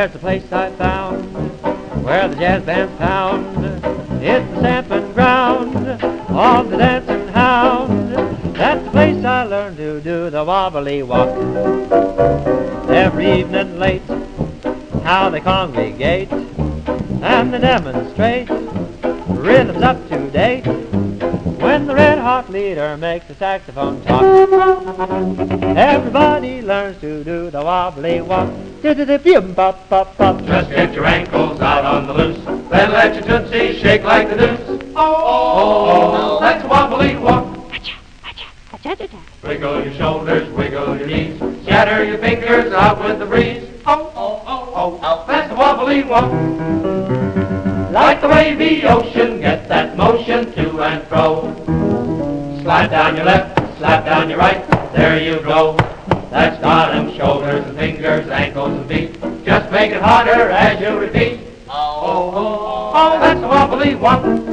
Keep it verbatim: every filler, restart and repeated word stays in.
There's a place I found where the jazz band's pound. It's the stamping ground of the dancing hound. That's the place I learned to do the wobbly walk. Every evening late, how they congregate and they demonstrate rhythms up to date when the red-hot leader makes the saxophone talk. Everybody learns to do the wobbly walk. Just get your ankles out on the loose, then let your tootsie shake like the deuce. Oh, oh, oh, that's a wobbly walk. Wiggle your shoulders, wiggle your knees, scatter your fingers out with the breeze. Oh, oh, oh, oh, that's a wobbly walk. Like the wavy ocean, get that motion to and fro. Slide down your left, slap down your right, there you go. That's bottom, shoulders and fingers, ankles and feet. Just make it harder as you repeat. Oh, oh, oh, oh, that's a wobbly walk.